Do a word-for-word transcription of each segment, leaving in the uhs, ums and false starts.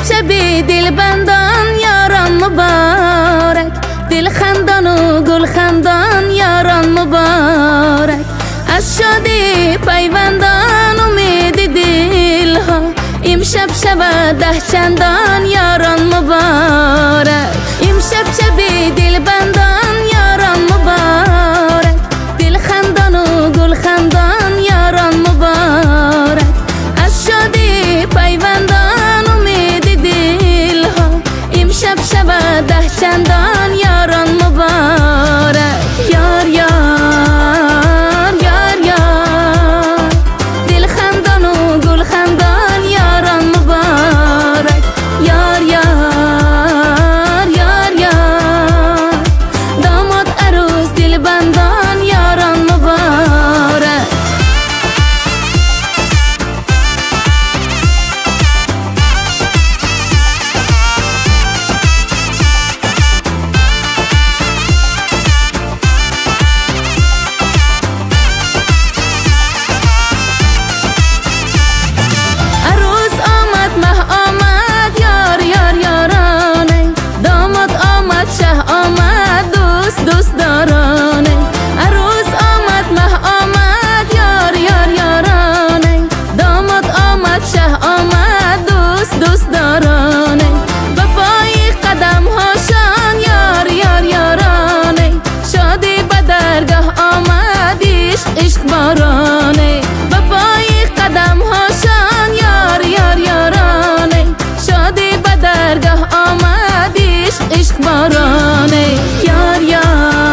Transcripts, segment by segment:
شب دل بندان یاران مبارک، دل خندان و گل خندان یاران مبارک. از شادی پیوندان امید دل ها، امشب شب ده چندان یاران مبارک. امشب شب دل بندان یاران مبارک، دل خندان و گل خندان یاران مبارک. از شادی پیوندان امید دل ها، امشب شب ده چندان یاران مبارک. یار یار یار یار، دل خندان و گل خندان یاران مبارک. یار یار یار یار، داماد عروس دل بندان یاران مبارک. دوست دارانه عروس آمد، مه آمد، یار یار یارانه. داماد آمد، شه آمد، دوست دوست دارانه. به پای قدم هاشان یار یار یارانه. شادی به درگاه آمد، عشق عشق بارانه. به پای قدم هاشان یار یار یارانه. شادی به درگاه آمد، عشق عشق بارانه. یار یار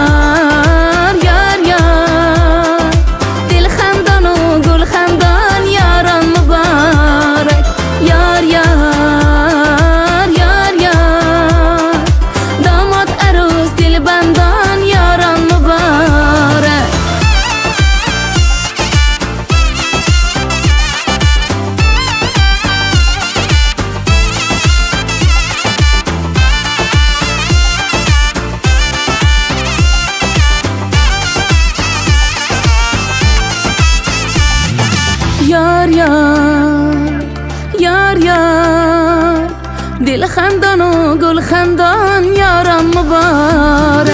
یار یار یار یار، دل خندان و گل خندان یاران مبارک.